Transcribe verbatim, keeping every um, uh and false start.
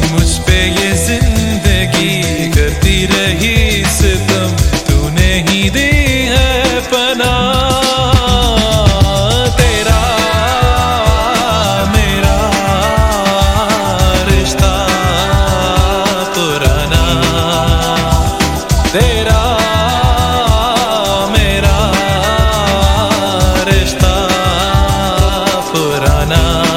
मुझ पे ये जिंदगी करती रही सितम, तूने ही दी है पनाह। तेरा मेरा रिश्ता पुराना, तेरा मेरा रिश्ता पुराना।